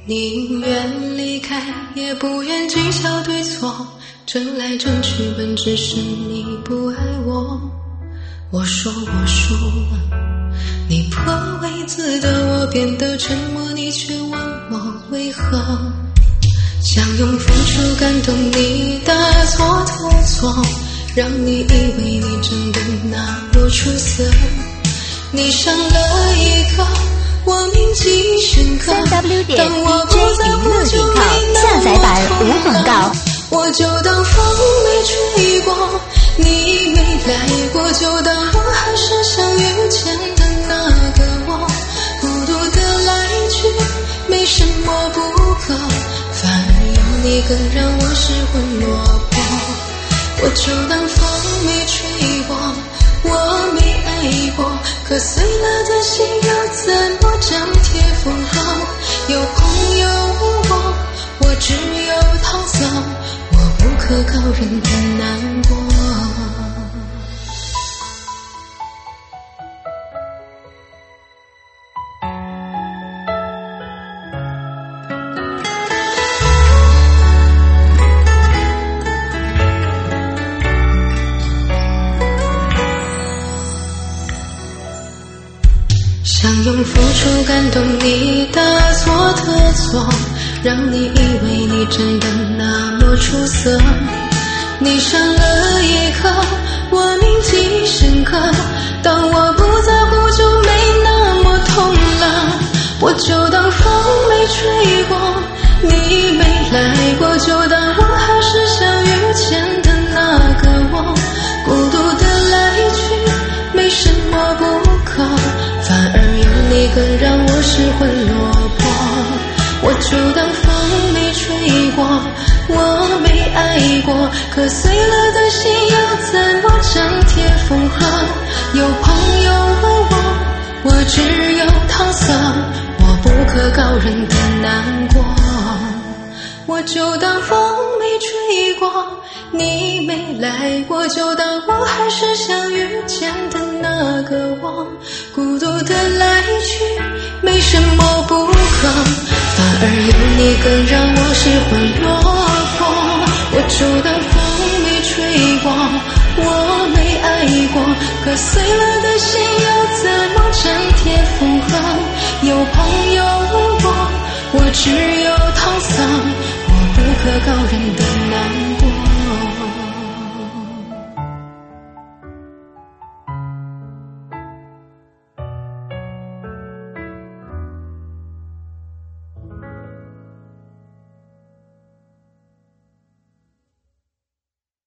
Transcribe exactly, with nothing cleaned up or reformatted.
宁愿离开，也不愿计较对错，争来争去，本质是你不爱我。我说我输了，你破位子的我变得沉默，你却问我为何想用付出感动你的蹉跎错，让你以为你真的那么出色。你上了一课，我铭记深刻， 三 w 点 d 当我 j 不在娱乐乎就点 com 没下载版无广告。 我就当风没吹过，你没来过，就当我还是相遇前的那个我，孤独的来去，没什么不可，反而有你更让我失魂落魄。我就当风没吹过，我没爱过，可碎了的心要怎么粘贴缝合？有朋友问我，我只有逃走，我不可告人的难过。想用付出感动你的错的错，让你以为你真的那么出色。你上了一课，我铭记深刻，当我不在乎就没那么痛了。我就当风没吹过，你没来过，就当我还是相遇前的那个我，孤独的来去，没什么不可，反而有你更让我失魂落魄。我就当风没吹过，我没爱过，可碎了的心要怎么粘贴缝合？有朋友问我，我只有搪塞，我不可告人的难过。我就当风没吹过，你没来过，就当我还是相遇前的那个我，孤独的来去，没什么不可，反而有你更让我失魂落魄。我就当风没吹过，我没爱过，可碎了的心要怎么粘贴缝合？有朋友问我，我只有搪塞，我不可告人的难